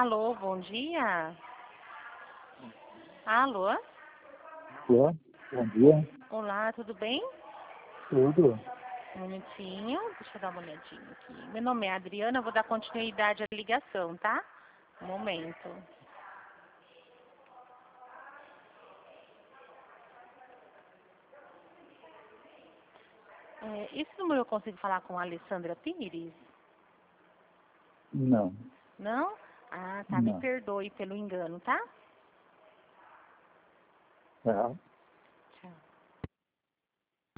Alô, bom dia. Alô? Alô, bom dia. Olá, tudo bem? Tudo? Um minutinho, deixa eu dar uma olhadinha aqui. Meu nome é Adriana, eu vou dar continuidade à ligação, tá? Um momento. Esse número eu consigo falar com a Alessandra Pires? Não, Não? Ah, tá, me não. perdoe pelo engano, tá? Tá.